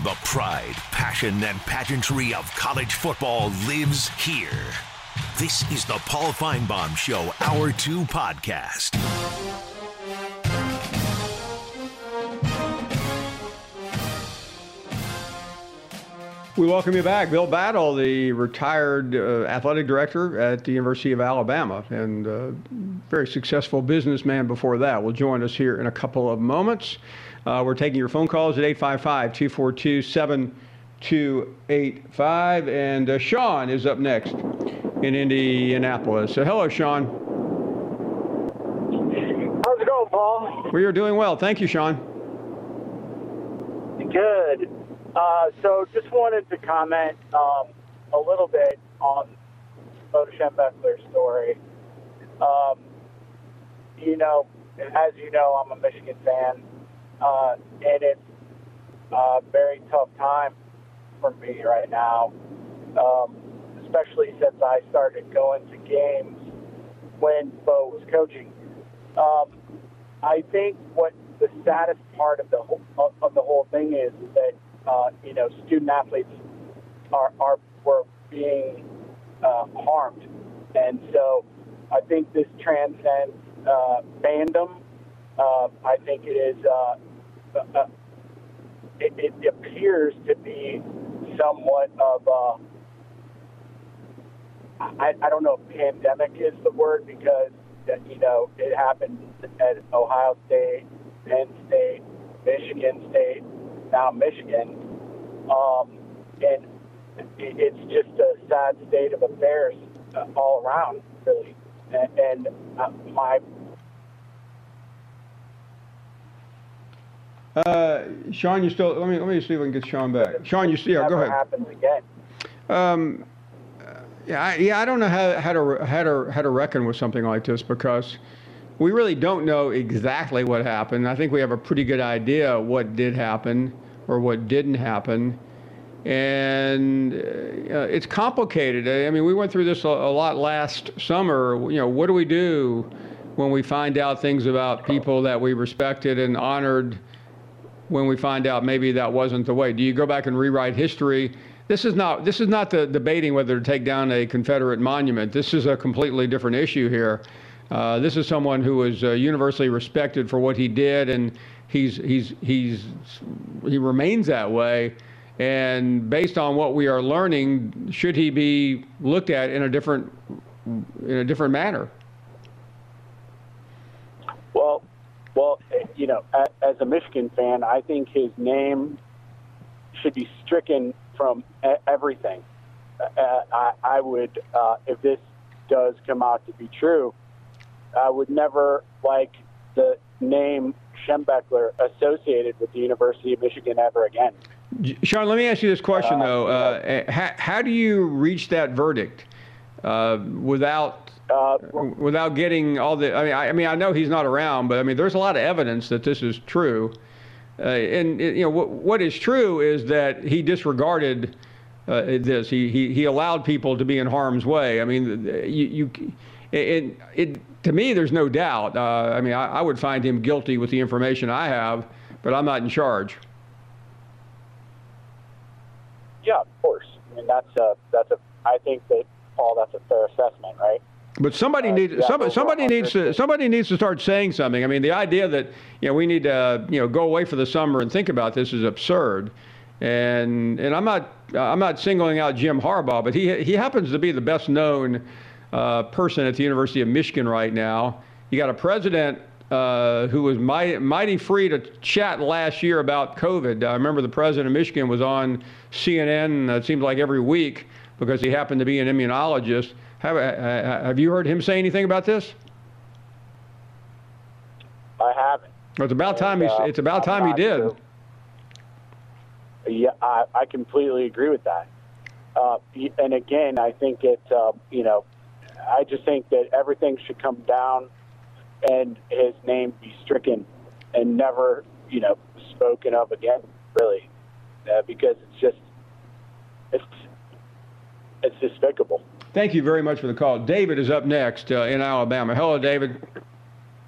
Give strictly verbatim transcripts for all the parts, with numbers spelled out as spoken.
The pride, passion, and pageantry of college football lives here. This is the Paul Finebaum Show, Hour two podcast. We welcome you back. Bill Battle, the retired uh, athletic director at the University of Alabama and uh, very successful businessman before that, will join us here in a couple of moments. Uh, we're taking your phone calls at eight five five, two four two, seven two eight five. And uh, Sean is up next in Indianapolis. So hello, Sean. How's it going, Paul? We are doing well. Thank you, Sean. Good. Uh, so just wanted to comment um, a little bit on Bo Schembechler's story. Um, you know, as you know, I'm a Michigan fan, uh, and it's a very tough time for me right now, um, especially since I started going to games when Bo was coaching. Um, I think what the saddest part of the whole, of, of the whole thing is, is that Uh, you know, student athletes are, are were being uh, harmed, and so I think this transcends uh, fandom. Uh, I think it is. Uh, uh, it, it appears to be somewhat of a. I, I don't know if pandemic is the word, because you know it happened at Ohio State, Penn State, Michigan State. Now Michigan, um, and it's just a sad state of affairs uh, all around, really. And, and uh, my uh, Sean, you still? Let me let me see if I can get Sean back. Sean, you still? Yeah, go ahead. Happens again. Um, yeah, I, yeah, I don't know how how to how to how to reckon with something like this, because we really don't know exactly what happened. I think we have a pretty good idea what did happen or what didn't happen. And uh, it's complicated. I mean, we went through this a, a lot last summer. You know, what do we do when we find out things about people that we respected and honored, when we find out maybe that wasn't the way? Do you go back and rewrite history? This is not this is not the debating whether to take down a Confederate monument. This is a completely different issue here. Uh, this is someone who was uh, universally respected for what he did, and he's he's he's he remains that way. And based on what we are learning, should he be looked at in a different in a different manner? Well, well, you know, as a Michigan fan, I think his name should be stricken from everything. Uh, I, I would, uh, if this does come out to be true, I would never like the name Schembechler associated with the University of Michigan ever again. Sean, let me ask you this question, uh, though. Uh, how, how do you reach that verdict uh, without uh, without getting all the? I mean, I, I mean, I know he's not around, but I mean, there's a lot of evidence that this is true. Uh, and you know, what, what is true is that he disregarded uh, this. He, he he allowed people to be in harm's way. I mean, you. you It, it, to me, there's no doubt. Uh, I mean, I, I would find him guilty with the information I have, but I'm not in charge. Yeah, of course. I mean, that's a, that's a, I think that, Paul, that's a fair assessment, right? But somebody uh, needs yeah, somebody, somebody needs to somebody needs to start saying something. I mean, the idea that you know we need to you know go away for the summer and think about this is absurd. And and I'm not I'm not singling out Jim Harbaugh, but he he happens to be the best known Uh, person at the University of Michigan right now. You got a president uh, who was mighty, mighty free to chat last year about COVID. I remember the president of Michigan was on C N N, uh, it seems like every week, because he happened to be an immunologist. Have, uh, have you heard him say anything about this? I haven't. Well, it's about time he, uh, it's about I'm time he did. Sure. Yeah, I, I completely agree with that. Uh, and again, I think it, uh, you know, I just think that everything should come down and his name be stricken and never, you know, spoken of again, really, uh, because it's just, it's, it's despicable. Thank you very much for the call. David is up next uh, in Alabama. Hello, David.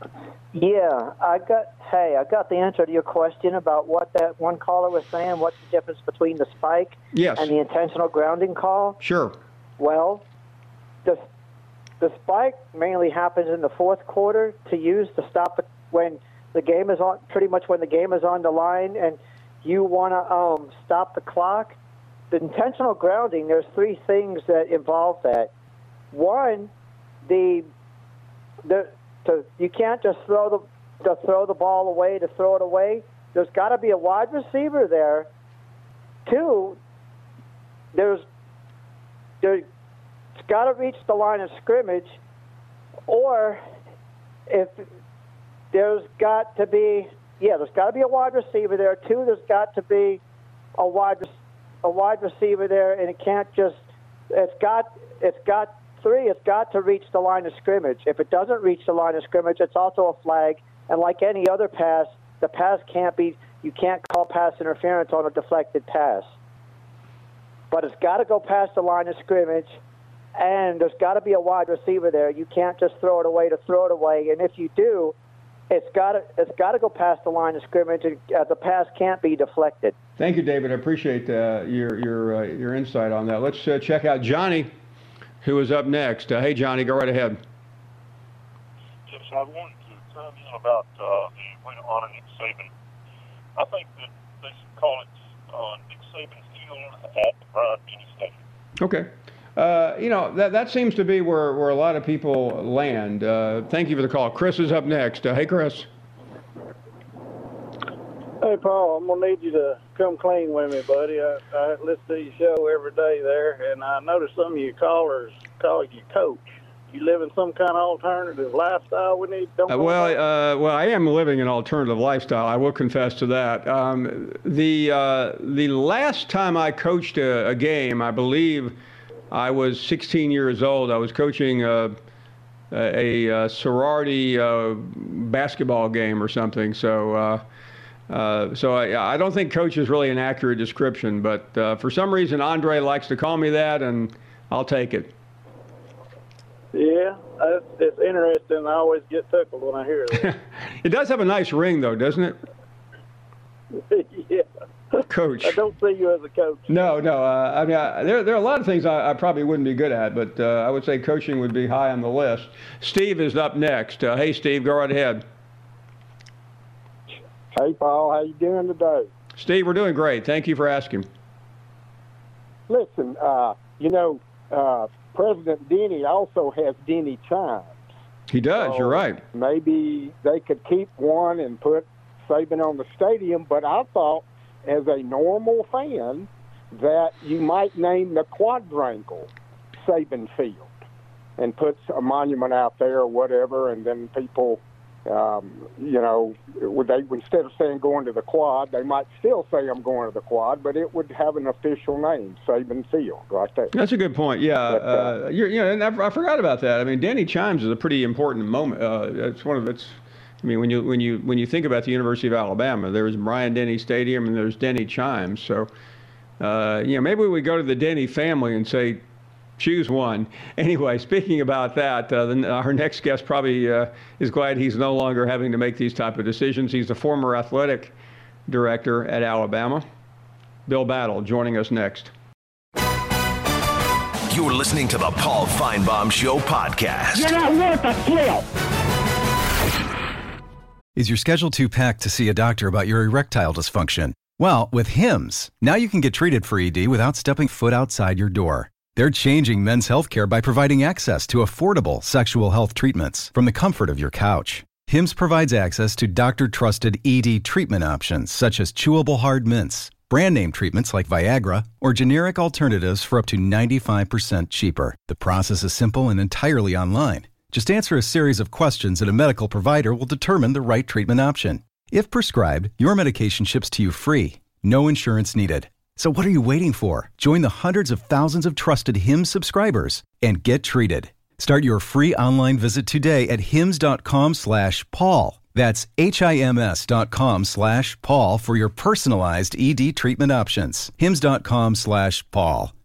Yeah, I got. Hey, I got the answer to your question about what that one caller was saying. What's the difference between the spike yes. and the intentional grounding call? Sure. Well, the the spike mainly happens in the fourth quarter to use to stop the, when the game is on. Pretty much when the game is on the line and you want to um, stop the clock. The intentional grounding. There's three things that involve that. One, the the To, you can't just throw the to throw the ball away to throw it away. There's got to be a wide receiver there. Two, there's there, it's got to reach the line of scrimmage, or if there's got to be yeah, there's got to be a wide receiver there. Two, there's got to be a wide a wide receiver there, and it can't just it's got it's got. Three, it's got to reach the line of scrimmage. If it doesn't reach the line of scrimmage, it's also a flag. And like any other pass, the pass can't be, you can't call pass interference on a deflected pass. But it's got to go past the line of scrimmage, and there's got to be a wide receiver there. You can't just throw it away to throw it away. And if you do, it's got to it's got to go past the line of scrimmage, and uh, the pass can't be deflected. Thank you, David. I appreciate uh, your your uh, your insight on that. Let's uh, check out Johnny, who is up next. Uh, hey, Johnny, go right ahead. Yes, I wanted to chime in about uh, the Way to Honor Nick Saban. I think that they should call it uh, Nick Saban's Field at Bryant-Denny Stadium. Okay. Uh, you know, that that seems to be where, where a lot of people land. Uh, thank you for the call. Chris is up next. Uh, hey, Chris. Hey, Paul, I'm going to need you to come clean with me, buddy. I, I listen to your show every day there, and I noticed some of your callers call you coach. You live in some kind of alternative lifestyle we need? Don't uh, well, uh, well, I am living an alternative lifestyle. I will confess to that. Um, the uh, the last time I coached a, a game, I believe I was sixteen years old. I was coaching a, a, a sorority uh, basketball game or something. So. Uh, Uh, so I, I don't think coach is really an accurate description, but uh, for some reason Andre likes to call me that, and I'll take it. Yeah, it's interesting. I always get tickled when I hear that. It does have a nice ring, though, doesn't it? Yeah. Coach. I don't see you as a coach. No, no. Uh, I mean, I, there, there are a lot of things I, I probably wouldn't be good at, but uh, I would say coaching would be high on the list. Steve is up next. Uh, hey, Steve, go right ahead. Hey, Paul, how you doing today? Steve, we're doing great. Thank you for asking. Listen, uh, you know, uh, President Denny also has Denny chimes. He does, so you're right. Maybe they could keep one and put Saban on the stadium, but I thought as a normal fan that you might name the quadrangle Saban Field and put a monument out there or whatever, and then people... Um, you know, would they instead of saying going to the quad, they might still say I'm going to the quad, but it would have an official name, Saban Field, right there. That's a good point. Yeah, but, uh, uh, you're, you know, and I, I forgot about that. I mean, Denny chimes is a pretty important moment. Uh, it's one of its. I mean, when you when you when you think about the University of Alabama, there's Bryant-Denny Stadium and there's Denny chimes. So, uh, you know, maybe we go to the Denny family and say, choose one. Anyway, speaking about that, uh, the, our next guest probably uh, is glad he's no longer having to make these type of decisions. He's the former athletic director at Alabama. Bill Battle joining us next. You're listening to the Paul Finebaum Show podcast. You're not worth a flip. Is your schedule too packed to see a doctor about your erectile dysfunction? Well, with Hims, now you can get treated for E D without stepping foot outside your door. They're changing men's healthcare by providing access to affordable sexual health treatments from the comfort of your couch. Hims provides access to doctor-trusted E D treatment options such as chewable hard mints, brand name treatments like Viagra, or generic alternatives for up to ninety-five percent cheaper. The process is simple and entirely online. Just answer a series of questions and a medical provider will determine the right treatment option. If prescribed, your medication ships to you free. No insurance needed. So what are you waiting for? Join the hundreds of thousands of trusted Hims subscribers and get treated. Start your free online visit today at hims.com slash Paul. That's H-I-M-S dot com slash Paul for your personalized E D treatment options. Hims.com slash Paul.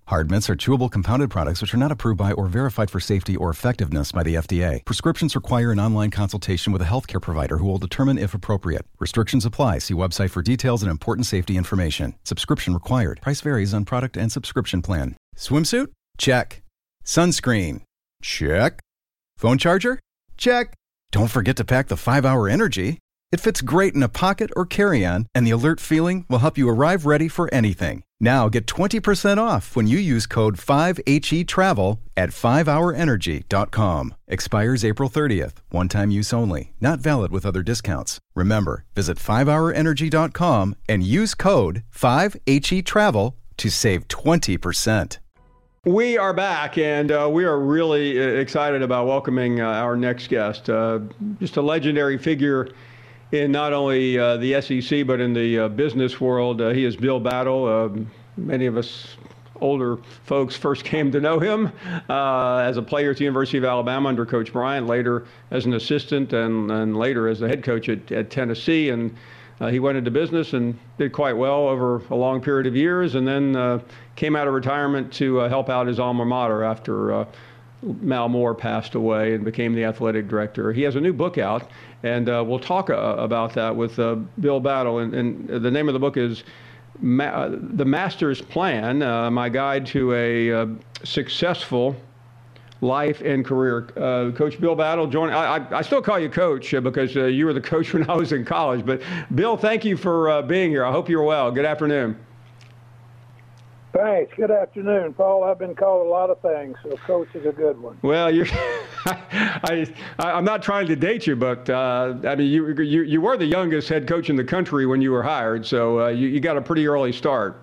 Hard Mints are chewable compounded products which are not approved by or verified for safety or effectiveness by the F D A. Prescriptions require an online consultation with a healthcare provider who will determine if appropriate. Restrictions apply. See website for details and important safety information. Subscription required. Price varies on product and subscription plan. Swimsuit? Check. Sunscreen? Check. Phone charger? Check. Don't forget to pack the five hour Energy. It fits great in a pocket or carry-on, and the alert feeling will help you arrive ready for anything. Now get twenty percent off when you use code five H E travel at five hour energy dot com. Expires April thirtieth. One-time use only. Not valid with other discounts. Remember, visit five hour energy dot com and use code five H E travel to save twenty percent. We are back, and uh, we are really excited about welcoming uh, our next guest. Uh, just a legendary figure in not only uh, the S E C, but in the uh, business world. Uh, he is Bill Battle. Uh, many of us older folks first came to know him uh, as a player at the University of Alabama under Coach Bryant, later as an assistant, and, and later as the head coach at, at Tennessee. And uh, he went into business and did quite well over a long period of years, and then uh, came out of retirement to uh, help out his alma mater after uh, Mal Moore passed away and became the athletic director. He has a new book out, and uh, we'll talk uh, about that with uh, Bill Battle. And, and the name of the book is Ma- The Master's Plan, uh, My Guide to a uh, Successful Life and Career. Uh, Coach Bill Battle, join. I, I, I still call you Coach uh, because uh, you were the coach when I was in college. But Bill, thank you for uh, being here. I hope you're well. Good afternoon. Thanks. Good afternoon, Paul. I've been called a lot of things, so Coach is a good one. Well, you're. I, I, I'm not trying to date you, but uh, I mean, you, you you were the youngest head coach in the country when you were hired, so uh, you, you got a pretty early start.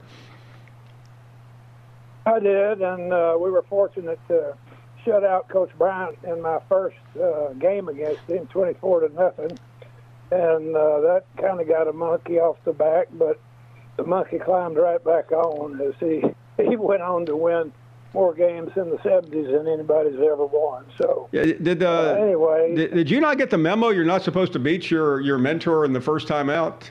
I did, and uh, we were fortunate to shut out Coach Bryant in my first uh, game against him, twenty-four to nothing, and uh, that kind of got a monkey off the back, but the monkey climbed right back on as he, he went on to win more games in the seventies than anybody's ever won. So yeah, did uh, uh, anyway, did, did you not get the memo? You're not supposed to beat your, your mentor in the first time out.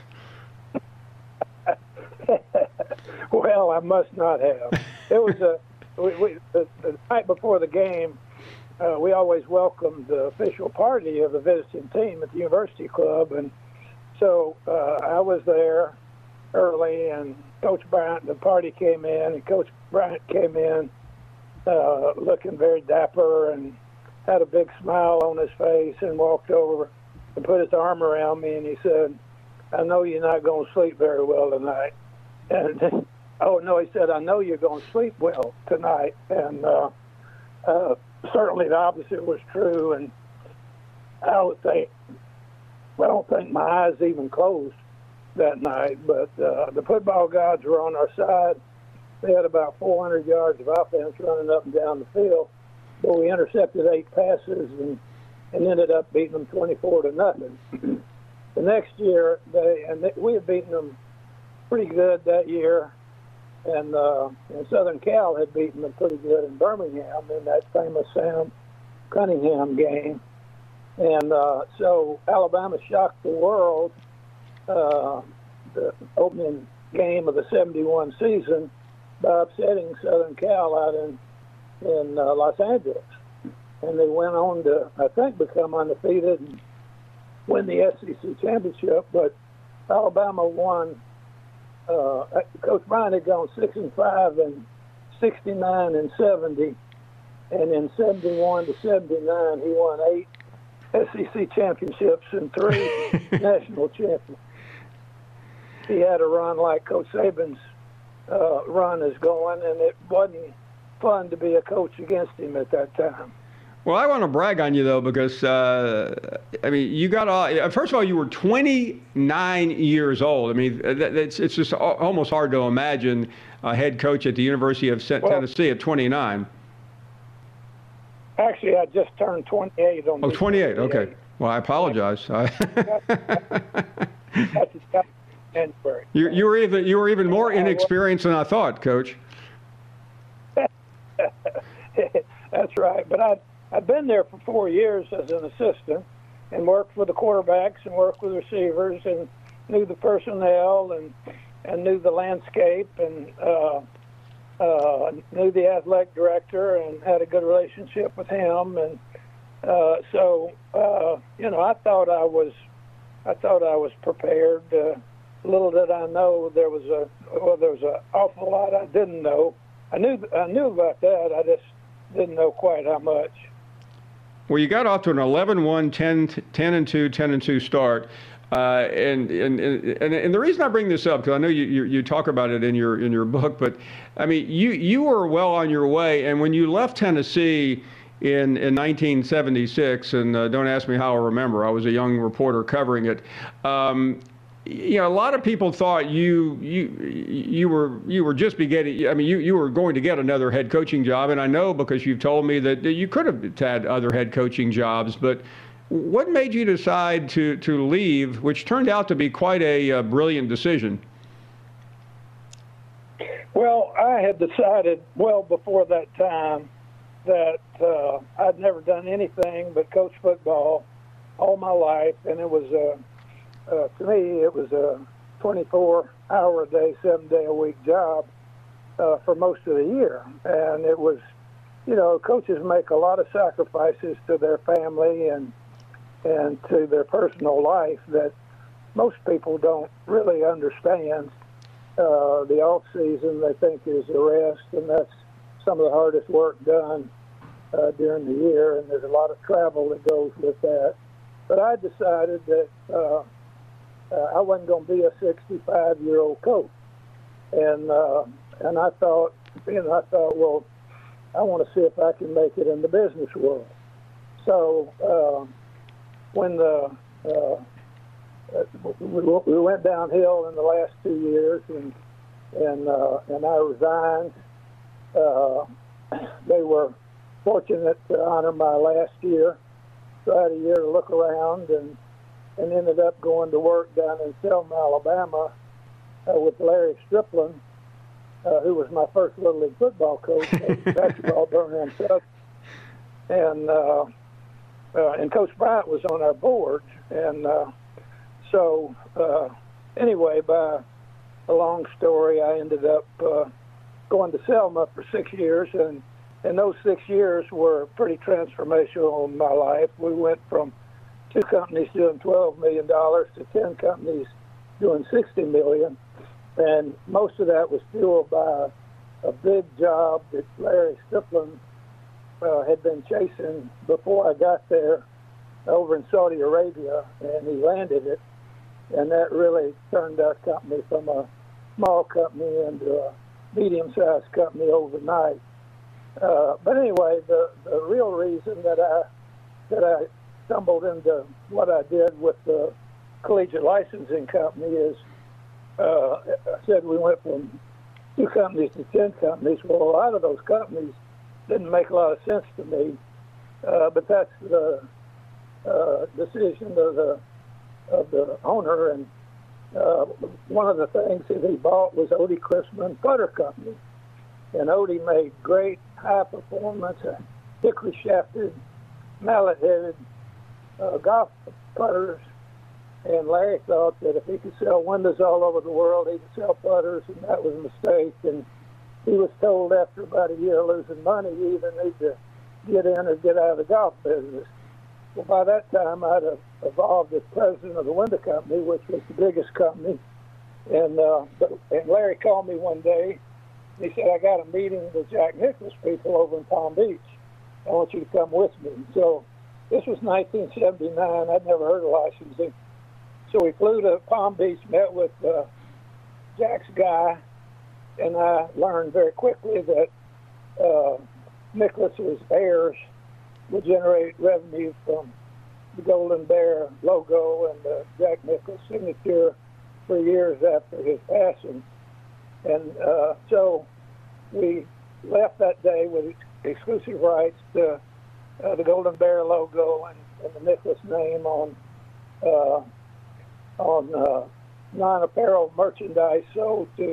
Well, I must not have. It was a we, we, the, the night before the game. Uh, we always welcomed the official party of the visiting team at the University Club, and so uh, I was there early, and Coach Bryant, the party came in, and Coach Bryant came in uh, looking very dapper and had a big smile on his face and walked over and put his arm around me, and he said, "I know you're not going to sleep very well tonight." And oh, no, he said, "I know you're going to sleep well tonight." And uh, uh, certainly the opposite was true, and I would think, I don't think my eyes even closed that night, but uh, the football gods were on our side. They had about four hundred yards of offense running up and down the field, but we intercepted eight passes and, and ended up beating them twenty-four to nothing. The next year, they and they, we had beaten them pretty good that year, and, uh, and Southern Cal had beaten them pretty good in Birmingham in that famous Sam Cunningham game. And uh, so Alabama shocked the world Uh, the opening game of the seventy-one season by upsetting Southern Cal out in in uh, Los Angeles, and they went on to, I think, become undefeated and win the S E C championship. But Alabama won. Uh, Coach Bryant had gone six and five in sixty-nine and seventy, and in seventy-one to seventy-nine he won eight S E C championships and three national championships. He had a run like Coach Saban's uh, run is going, and it wasn't fun to be a coach against him at that time. Well, I want to brag on you, though, because, uh, I mean, you got all, first of all, you were twenty-nine years old. I mean, that, it's, it's just almost hard to imagine a head coach at the University of Tennessee well, at twenty-nine. Actually, I just turned twenty-eight on Oh, twenty-eight, okay. Well, I apologize. you, you were even you were even more inexperienced than I thought, Coach. That's right. But I I've been there for four years as an assistant, and worked with the quarterbacks and worked with receivers and knew the personnel and and knew the landscape and uh, uh, knew the athletic director and had a good relationship with him, and uh, so uh, you know, I thought I was, I thought I was prepared. Uh, little did I know there was a well, there was an awful lot I didn't know. I knew I knew about that. I just didn't know quite how much. Well, you got off to an eleven one, ten and two, ten and two start. Uh, and, and, and, and the reason I bring this up, because I know you, you, you talk about it in your, in your book, but I mean, you, you were well on your way. And when you left Tennessee in, in nineteen seventy-six, and uh, don't ask me how I remember, I was a young reporter covering it. Um, you know, a lot of people thought you you you were you were just beginning. I mean, you, you were going to get another head coaching job, and I know because you've told me that you could have had other head coaching jobs. But what made you decide to to leave, which turned out to be quite a uh, brilliant decision? Well, I had decided well before that time that uh, I'd never done anything but coach football all my life, and it was a Uh, to me, it was a twenty-four hour a day, seven day a week job uh, for most of the year. And it was, you know, coaches make a lot of sacrifices to their family and and to their personal life that most people don't really understand. Uh, the off season they think is a rest, and that's some of the hardest work done uh, during the year. And there's a lot of travel that goes with that. But I decided that uh, Uh, I wasn't going to be a sixty-five-year-old coach, and uh, and I thought, you know, I thought, well, I want to see if I can make it in the business world. So uh, when the uh, we went downhill in the last two years, and and uh, and I resigned, uh, they were fortunate to honor my last year. So I had a year to look around, and. and ended up going to work down in Selma, Alabama uh, with Larry Stripling, uh, who was my first Little League football coach, basketball Birmingham South. And, uh, uh, and Coach Bryant was on our board. And uh, so uh, anyway, by a long story, I ended up uh, going to Selma for six years. And, and those six years were pretty transformational in my life. We went from two companies doing twelve million dollars to ten companies doing sixty million dollars. And most of that was fueled by a big job that Larry Stripling uh, had been chasing before I got there over in Saudi Arabia, and he landed it. And that really turned our company from a small company into a medium-sized company overnight. Uh, but anyway, the, the real reason that I that I stumbled into what I did with the collegiate licensing company is uh, I said we went from two companies to ten companies. Well, a lot of those companies didn't make a lot of sense to me, uh, but that's the uh, decision of the of the owner. And uh, one of the things that he bought was Odie Chrisman Putter Company, and Odie made great high performance, hickory shafted, mallet headed Uh, golf putters, and Larry thought that if he could sell windows all over the world, he could sell putters, and that was a mistake. And he was told after about a year of losing money, you either need to get in or get out of the golf business. Well, by that time, I'd have evolved as president of the window company, which was the biggest company. And uh, and Larry called me one day. And he said, I got a meeting with Jack Nicklaus people over in Palm Beach. I want you to come with me. So this was nineteen seventy-nine. I'd never heard of licensing. So we flew to Palm Beach, met with uh, Jack's guy, and I learned very quickly that uh, Nicklaus's heirs would generate revenue from the Golden Bear logo and the Jack Nicklaus signature for years after his passing. And uh, so we left that day with exclusive rights to Uh, the Golden Bear logo and, and the Nicklaus name on uh, on uh, non-apparel merchandise sold to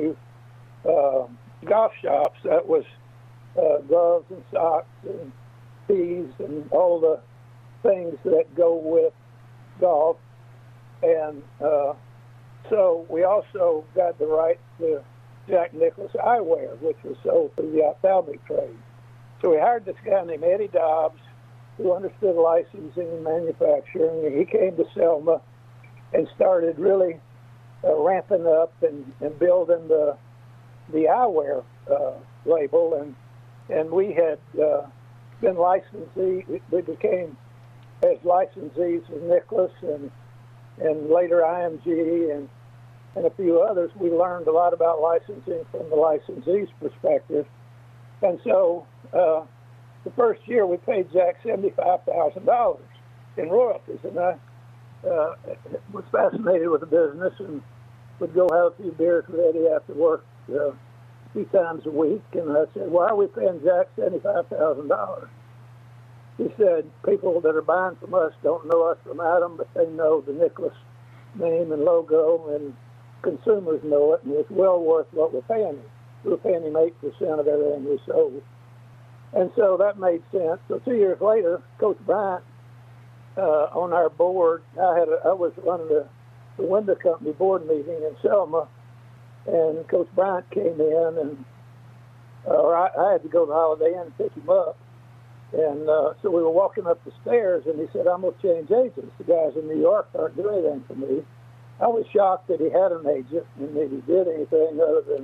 uh, golf shops. That was uh, gloves and socks and tees and all the things that go with golf. And uh, so we also got the right to Jack Nicklaus Eyewear, which was sold through the ophthalmic trade. So we hired this guy named Eddie Dobbs, who understood licensing and manufacturing, and he came to Selma and started really uh, ramping up and, and building the the eyewear uh, label, and and we had uh, been licensee. We became as licensees with Nicklaus and and later I M G and and a few others. We learned a lot about licensing from the licensee's perspective, and so uh, the first year we paid Jack seventy-five thousand dollars in royalties, and I uh, was fascinated with the business and would go have a few beers with Eddie after work uh, a few times a week, and I said, "Why are we paying Jack seventy-five thousand dollars?" He said, "People that are buying from us don't know us from Adam, but they know the Nicklaus name and logo, and consumers know it, and it's well worth what we're paying him. We're paying him eight percent of everything we sold." And so that made sense. So two years later, Coach Bryant, uh, on our board, I had a, I was running the, the window company board meeting in Selma, and Coach Bryant came in, and uh, or I, I had to go to Holiday Inn and pick him up. And uh, so we were walking up the stairs, and he said, "I'm going to change agents. The guys in New York aren't doing anything for me." I was shocked that he had an agent and that he did anything other than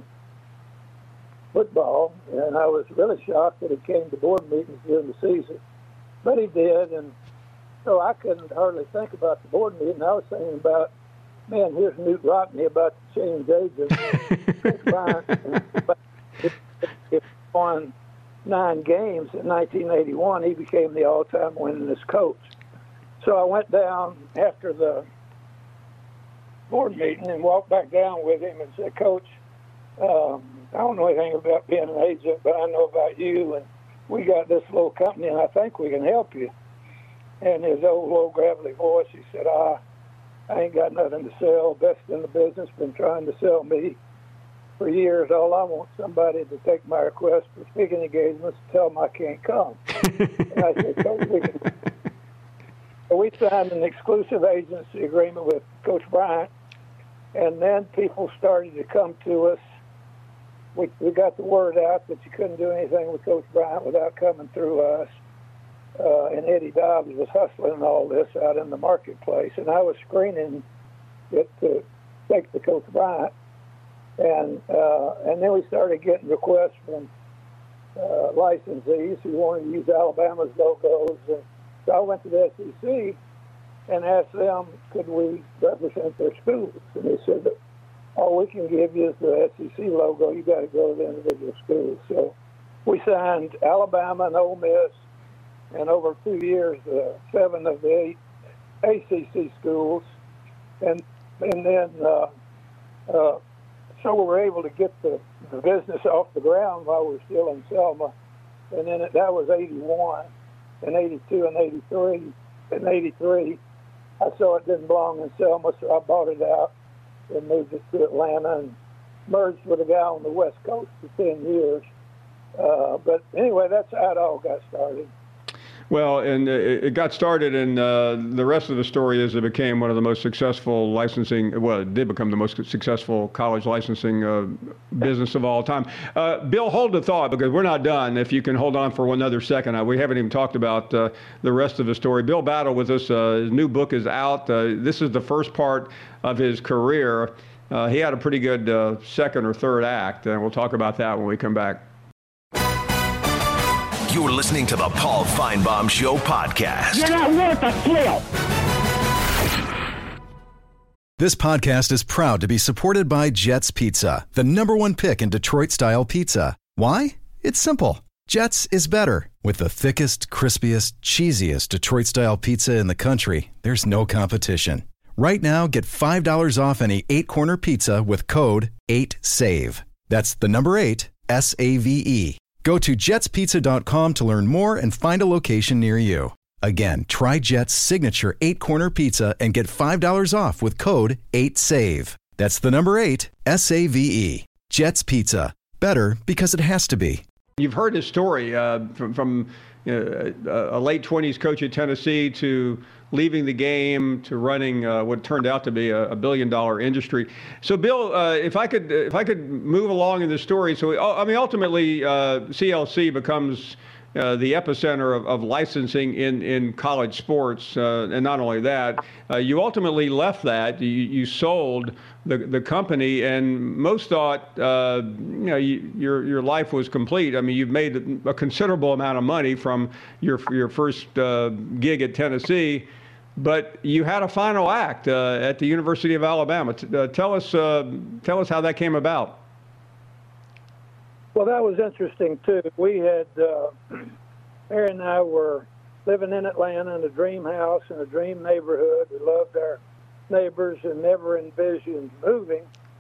football, and I was really shocked that he came to board meetings during the season. But he did, and so I couldn't hardly think about the board meeting. I was thinking about, man, here's Newt Rockne about to change agents. If won nine games in nineteen eighty-one, he became the all-time winningest coach. So I went down after the board meeting and walked back down with him and said, "Coach, um, I don't know anything about being an agent, but I know about you, and we got this little company, and I think we can help you." And his old, low, gravelly voice, he said, ah, "I ain't got nothing to sell. Best in the business, been trying to sell me for years. All I want is somebody to take my request for speaking engagements and tell them I can't come." And I said, "Coach, we can." So we signed an exclusive agency agreement with Coach Bryant, and then people started to come to us. We, we got the word out that you couldn't do anything with Coach Bryant without coming through us. Uh, and Eddie Dobbs was hustling all this out in the marketplace, and I was screening it to take to Coach Bryant. And uh, and then we started getting requests from uh, licensees who wanted to use Alabama's logos. And so I went to the S E C and asked them, could we represent their schools? And they said, all we can give you is the S E C logo. You got to go to the individual schools. So we signed Alabama and Ole Miss, and over two years, uh, seven of the eight A C C schools. And and then uh, uh, so we were able to get the, the business off the ground while we were still in Selma. And then it, that was eighty-one, and eighty-two, and eighty-three. In eighty-three, I saw it didn't belong in Selma, so I bought it out and moved it to Atlanta and merged with a guy on the West Coast for ten years. Uh, but anyway, that's how it all got started. Well, and it got started, and uh, the rest of the story is it became one of the most successful licensing, well, it did become the most successful college licensing uh, business of all time. Uh, Bill, hold the thought, because we're not done. If you can hold on for another second. Uh, we haven't even talked about uh, the rest of the story. Bill Battle with us. Uh, his new book is out. Uh, this is the first part of his career. Uh, he had a pretty good uh, second or third act, and we'll talk about that when we come back. You're listening to the Paul Finebaum Show podcast. You're not worth a flip. This podcast is proud to be supported by Jets Pizza, the number one pick in Detroit-style pizza. Why? It's simple. Jets is better. With the thickest, crispiest, cheesiest Detroit-style pizza in the country, there's no competition. Right now, get five dollars off any eight-corner pizza with code eight save. That's the number eight, S A V E. Go to jets pizza dot com to learn more and find a location near you. Again, try Jet's signature eight-corner pizza and get five dollars off with code eight save. That's the number eight, S A V E. Jet's Pizza. Better because it has to be. You've heard his story uh, from, from you know, a, a late twenties coach at Tennessee to leaving the game to running uh, what turned out to be a, a billion-dollar industry. So, Bill, uh, if I could, if I could move along in the story, so I mean, ultimately, uh, C L C becomes Uh, the epicenter of, of licensing in, in college sports. Uh, and not only that, uh, you ultimately left that. You, you sold the, the company, and most thought uh, you know, you, your, your life was complete. I mean, you've made a considerable amount of money from your, your first uh, gig at Tennessee, but you had a final act uh, at the University of Alabama. T- uh, tell us, uh, tell us how that came about. Well, that was interesting, too. We had, uh, Mary and I were living in Atlanta in a dream house in a dream neighborhood. We loved our neighbors and never envisioned moving.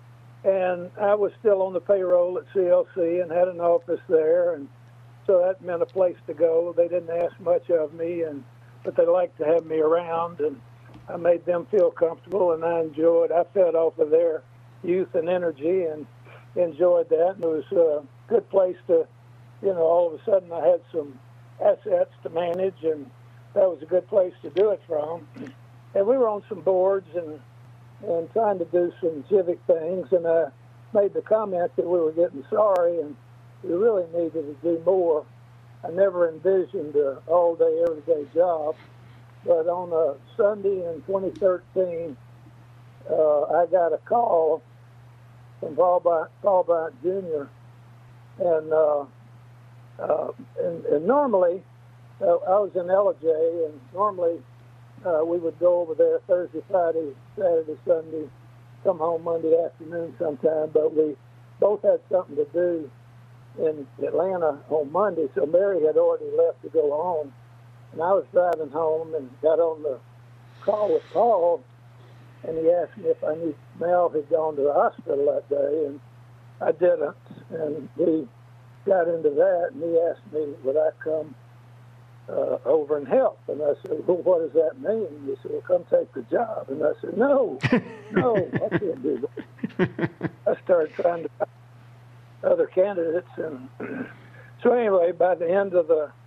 And I was still on the payroll at C L C and had an office there. And so that meant a place to go. They didn't ask much of me, and but they liked to have me around. And I made them feel comfortable, and I enjoyed. I fed off of their youth and energy and enjoyed that. And it was a good place to, you know, all of a sudden I had some assets to manage, and that was a good place to do it from. And we were on some boards and and trying to do some civic things, and I made the comment that we were getting sorry and we really needed to do more. I never envisioned an all-day, everyday job, but on a Sunday in twenty thirteen, uh, I got a call from Paul Bryant, Paul Bryant Junior And, uh, uh, and and normally, uh, I was in L J, and normally uh, we would go over there Thursday, Friday, Saturday, Sunday, come home Monday afternoon sometime, but we both had something to do in Atlanta on Monday, so Mary had already left to go home, and I was driving home and got on the call with Paul, and he asked me if I knew Mel had gone to the hospital that day, and I didn't, and we got into that, and he asked me, would I come uh, over and help? And I said, well, what does that mean? He said, well, come take the job. And I said, no, no, I can't do that. I started trying to find other candidates, and so anyway, by the end of the,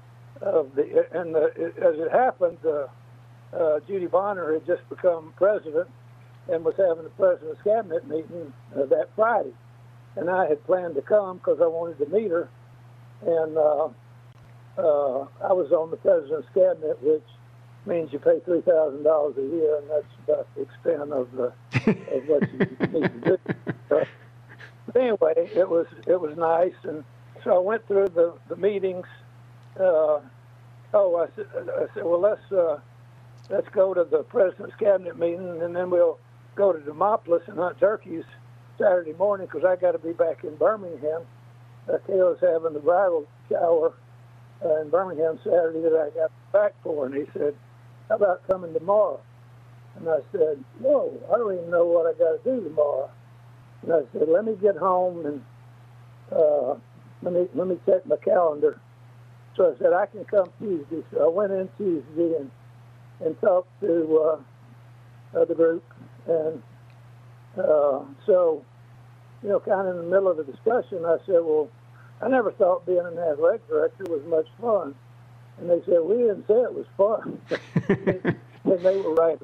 of the and the, as it happened, uh, uh, Judy Bonner had just become president and was having the president's cabinet meeting uh, that Friday. And I had planned to come because I wanted to meet her. And uh, uh, I was on the president's cabinet, which means you pay three thousand dollars a year, and that's about the extent of, the, of what you need to do. Uh, but anyway, it was it was nice. And so I went through the, the meetings. Uh, oh, I said, I said, well, let's, uh, let's go to the president's cabinet meeting, and then we'll go to Demopolis and hunt turkeys Saturday morning, because I got to be back in Birmingham. Uh, Kayla's having the bridal shower uh, in Birmingham Saturday that I got back for, and he said, how about coming tomorrow? And I said, whoa, I don't even know what I got to do tomorrow. And I said, let me get home and uh, let me let me check my calendar. So I said, I can come Tuesday. So I went in Tuesday and, and talked to uh, uh, the group, and Uh, so, you know, kind of in the middle of the discussion, I said, well, I never thought being an athletic director was much fun. And they said, we didn't say it was fun. And they were right.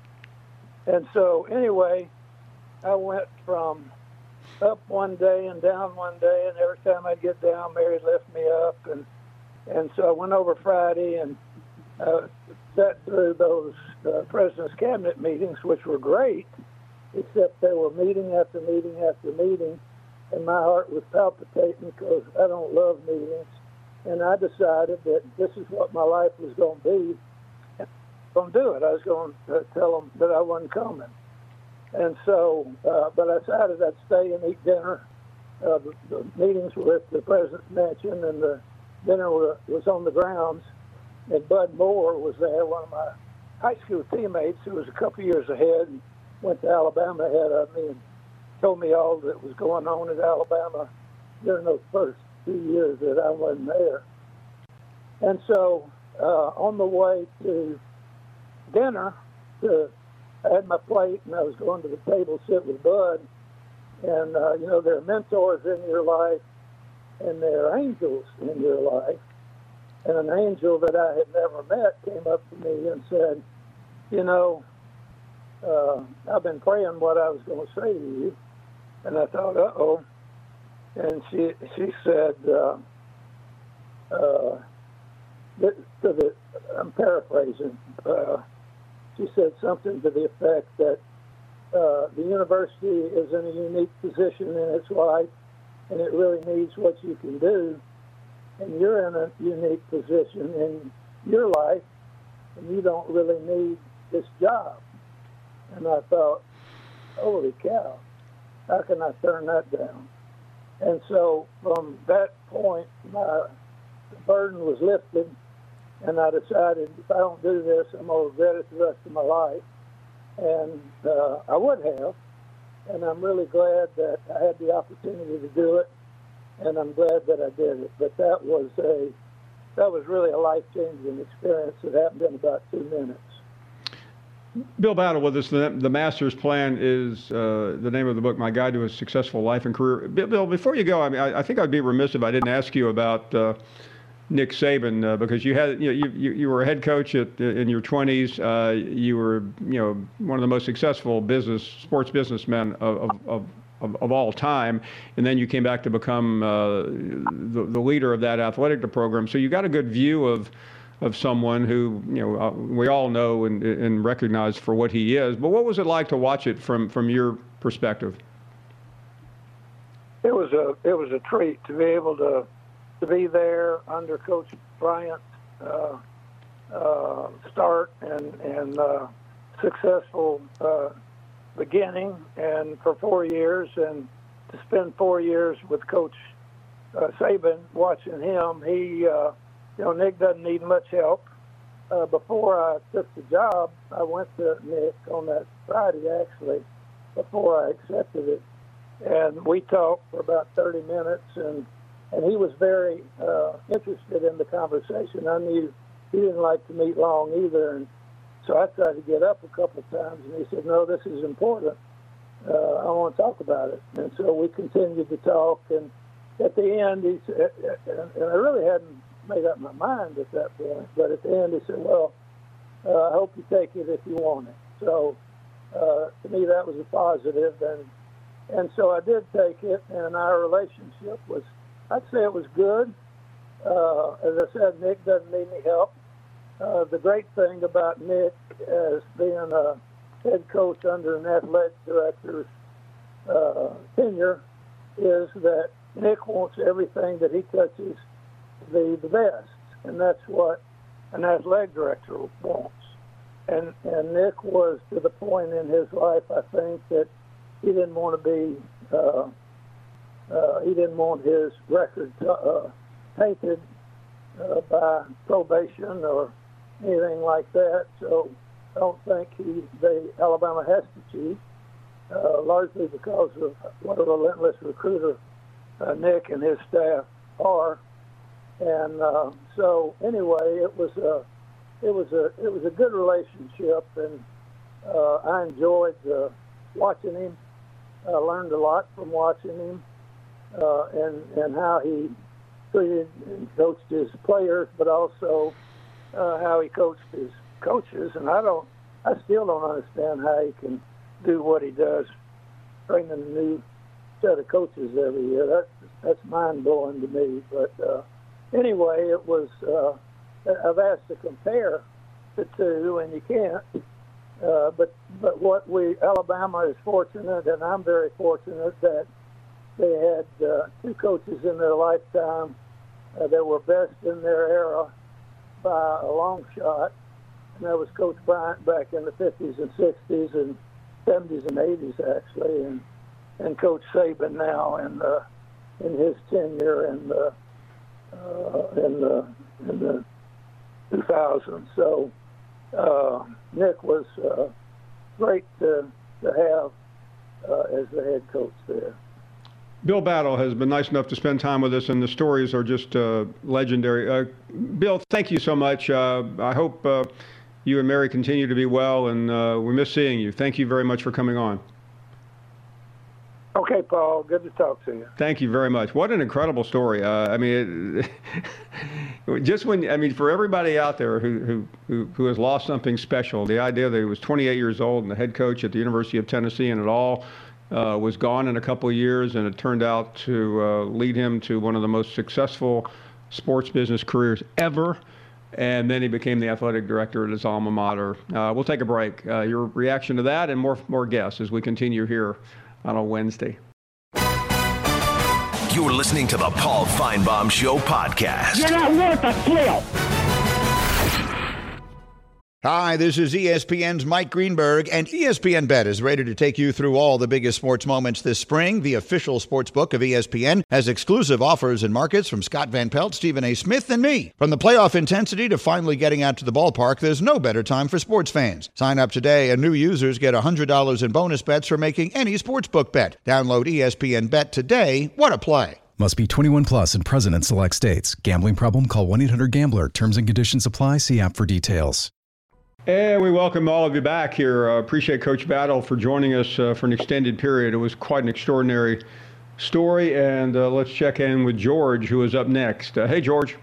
And so, anyway, I went from up one day and down one day, and every time I'd get down, Mary lifted me up. And, and so I went over Friday and uh, sat through those uh, President's Cabinet meetings, which were great, except they were meeting after meeting after meeting, and my heart was palpitating because I don't love meetings. And I decided that this is what my life was going to be. And I was going to do it. I was going to tell them that I wasn't coming. And so, uh, but I decided I'd stay and eat dinner. Uh, the, the meetings were at the President's Mansion, and the dinner were, was on the grounds. And Bud Moore was there, one of my high school teammates who was a couple years ahead, and went to Alabama ahead of me and told me all that was going on at Alabama during those first two years that I wasn't there. And so uh, on the way to dinner, to, I had my plate and I was going to the table to sit with Bud. And, uh, you know, there are mentors in your life and there are angels in your life. and an angel that I had never met came up to me and said, you know, uh, I've been praying what I was going to say to you. And I thought, uh-oh. And she she said, uh, uh, to the, I'm paraphrasing, uh, she said something to the effect that uh, the university is in a unique position in its life, and it really needs what you can do. And you're in a unique position in your life, and you don't really need this job. And I thought, holy cow, how can I turn that down? And so from that point, my burden was lifted, and I decided if I don't do this, I'm going to regret it the rest of my life. And uh, I would have, and I'm really glad that I had the opportunity to do it, and I'm glad that I did it. But that was a that was really a life-changing experience that happened in about two minutes. Bill Battle with us. The, the Master's Plan is uh, the name of the book, My Guide to a Successful Life and Career. Bill, Bill before you go, I mean, I, I think I'd be remiss if I didn't ask you about uh, Nick Saban, uh, because you had, you, know, you you were a head coach at, in your twenties. Uh, you were, you know, one of the most successful business sports businessmen of of, of Of, of all time, and then you came back to become uh, the, the leader of that athletic program. So you got a good view of of someone who, you know, uh, we all know and, and recognize for what he is. But what was it like to watch it from from your perspective? It was a it was a treat to be able to to be there under Coach Bryant's uh, uh, start and and uh, successful. Uh, beginning and for four years and to spend four years with Coach uh, Saban watching him. He, uh, you know, Nick doesn't need much help. Uh, before I took the job, I went to Nick on that Friday, actually, before I accepted it. And we talked for about thirty minutes, and, and he was very uh, interested in the conversation. I knew he didn't like to meet long either. And so I tried to get up a couple of times, and he said, no, this is important. Uh, I want to talk about it. And so we continued to talk, and at the end, he said, and I really hadn't made up my mind at that point, but at the end he said, well, uh, I hope you take it if you want it. So uh, to me, that was a positive, and and so I did take it, and our relationship was, I'd say it was good. Uh, as I said, Nick doesn't need any help. Uh, the great thing about Nick as being a head coach under an athletic director's uh, tenure is that Nick wants everything that he touches to be the best, and that's what an athletic director wants. And and Nick was to the point in his life, I think, that he didn't want to be, uh, uh, he didn't want his record uh, tainted uh, by probation or anything like that. So I don't think he, the Alabama has to cheat, uh, largely because of what a relentless recruiter uh, Nick and his staff are. And uh, so anyway, it was a it was a it was a good relationship, and uh, I enjoyed uh, watching him. I learned a lot from watching him, uh, and and how he treated and coached his players, but also Uh, how he coached his coaches. And I don't, I still don't understand how he can do what he does, training a new set of coaches every year. That's that's mind blowing to me. But uh, anyway, it was. Uh, I've asked to compare the two, and you can't. Uh, but but what we Alabama is fortunate, and I'm very fortunate that they had uh, two coaches in their lifetime uh, that were best in their era by a long shot, and that was Coach Bryant back in the fifties and sixties and seventies and eighties, actually, and and Coach Saban now in the in his tenure in the uh, in the in the two thousands. So uh, Nick was uh, great to to have uh, as the head coach there. Bill Battle has been nice enough to spend time with us, and the stories are just uh, legendary. Uh, Bill, thank you so much. Uh, I hope uh, you and Mary continue to be well, and uh, we miss seeing you. Thank you very much for coming on. Okay, Paul. Good to talk to you. Thank you very much. What an incredible story. Uh, I mean, it, just when, I mean, for everybody out there who, who, who, who has lost something special, the idea that he was twenty-eight years old and the head coach at the University of Tennessee and it all uh, was gone in a couple of years, and it turned out to uh, lead him to one of the most successful sports business careers ever. And then he became the athletic director at his alma mater. Uh, we'll take a break. Uh, your reaction to that and more, more guests as we continue here on a Wednesday. You're listening to the Paul Feinbaum Show podcast. You're not worth a flip. Hi, this is E S P N's Mike Greenberg, and E S P N Bet is ready to take you through all the biggest sports moments this spring. The official sports book of E S P N has exclusive offers and markets from Scott Van Pelt, Stephen A. Smith, and me. From the playoff intensity to finally getting out to the ballpark, there's no better time for sports fans. Sign up today, and new users get one hundred dollars in bonus bets for making any sportsbook bet. Download E S P N Bet today. What a play. Must be twenty-one plus and present in select states. Gambling problem? Call one eight hundred gambler. Terms and conditions apply. See app for details. And we welcome all of you back here. Uh, appreciate Coach Battle for joining us uh, for an extended period. It was quite an extraordinary story. And uh, let's check in with George, who is up next. Uh, hey, George.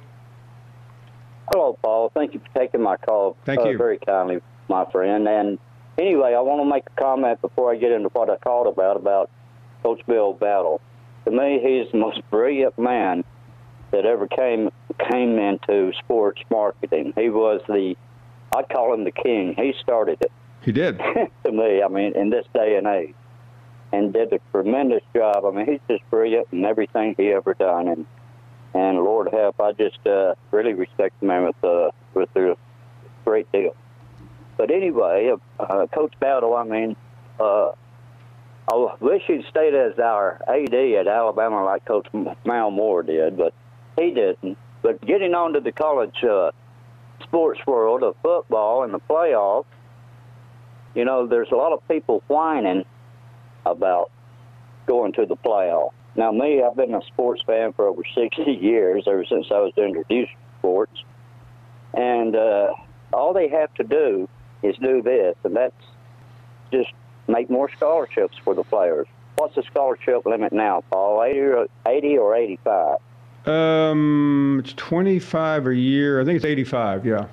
Hello, Paul. Thank you for taking my call. Thank uh, you. Very kindly, my friend. And anyway, I want to make a comment before I get into what I called about, about Coach Bill Battle. To me, he's the most brilliant man that ever came came into sports marketing. He was the I'd call him the king. He started it. He did. To me, I mean, in this day and age. And did a tremendous job. I mean, he's just brilliant in everything he ever done. And, and Lord help, I just uh, really respect the man with, uh, with a great deal. But anyway, uh, Coach Battle, I mean, uh, I wish he'd stayed as our A D at Alabama like Coach Mal Moore did, but he didn't. But getting on to the college uh, sports world of football and the playoffs, you know, there's a lot of people whining about going to the playoff. Now, me, I've been a sports fan for over sixty years, ever since I was introduced to sports. And uh, all they have to do is do this, and that's just make more scholarships for the players. What's the scholarship limit now, Paul? eighty or eighty-five? Um, it's twenty-five a year. I think it's eighty-five. Yeah.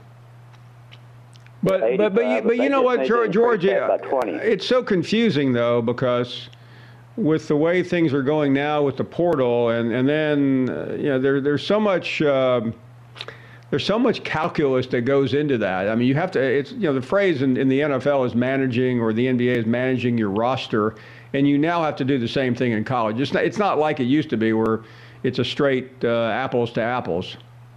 But but but you, but you know what, George? George it's so confusing though, because with the way things are going now with the portal, and and then uh, you know there there's so much uh, there's so much calculus that goes into that. I mean, you have to. It's you know the phrase in, in the N F L is managing, or the N B A is managing your roster, and you now have to do the same thing in college. It's not, it's not like it used to be where it's a straight uh, apples to apples.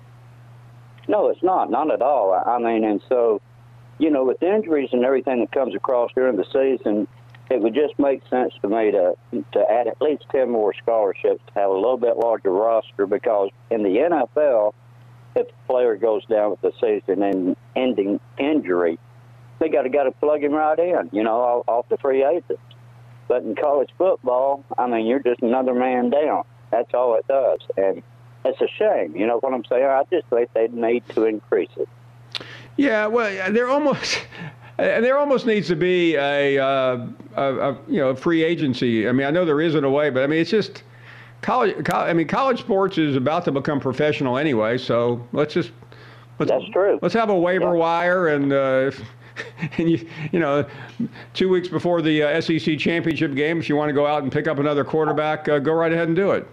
No, it's not. Not at all. I mean, and so, you know, with injuries and everything that comes across during the season, it would just make sense to me to to add at least ten more scholarships to have a little bit larger roster, because in the N F L, if the player goes down with the season and ending injury, they got to got to plug him right in, you know, off the free agents. But in college football, I mean, you're just another man down. That's all it does. And it's a shame. You know what I'm saying? I just think they need to increase it. Yeah, well, there almost there almost needs to be a, uh, a, a you know a free agency. I mean, I know there is in a way, but I mean, it's just college. college I mean, college sports is about to become professional anyway. So let's just let's, that's true. Let's have a waiver yeah. wire, and uh, and you you know, two weeks before the uh, S E C championship game, if you want to go out and pick up another quarterback, uh, go right ahead and do it.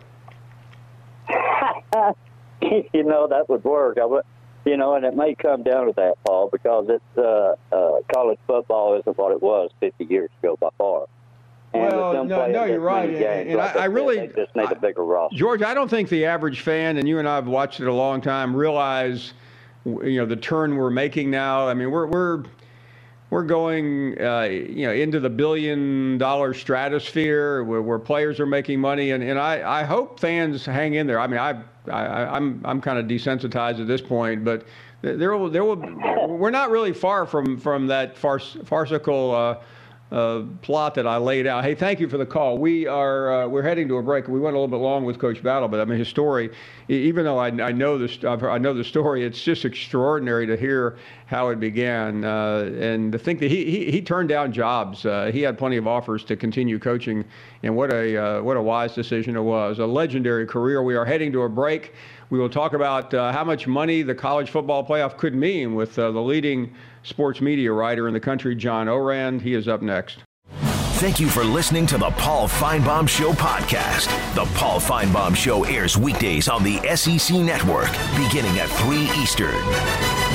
You know, that would work. I would, you know, and it may come down to that, Paul, because it's uh, uh, college football isn't what it was fifty years ago by far. And well, no, no, you're right. Games, and, and like I, I really they just need a bigger roster. George, I don't think the average fan, and you and I have watched it a long time, realize, you know, the turn we're making now. I mean, we're we're we're going, uh, you know, into the billion-dollar stratosphere where, where players are making money, and, and I, I hope fans hang in there. I mean, I, I I'm I'm kind of desensitized at this point, but there will there will we're not really far from from that farce, farcical uh, uh, plot that I laid out. Hey, thank you for the call. We are uh, we're heading to a break. We went a little bit long with Coach Battle, but I mean his story. Even though I, I know this, I know the story. It's just extraordinary to hear how it began, uh, and to think that he he, he turned down jobs. Uh, he had plenty of offers to continue coaching, and what a uh, what a wise decision it was. A legendary career. We are heading to a break. We will talk about uh, how much money the college football playoff could mean with uh, the leading sports media writer in the country, John Ourand. He is up next. Thank you for listening to the Paul Finebaum Show podcast. The Paul Finebaum Show airs weekdays on the S E C Network, beginning at three Eastern.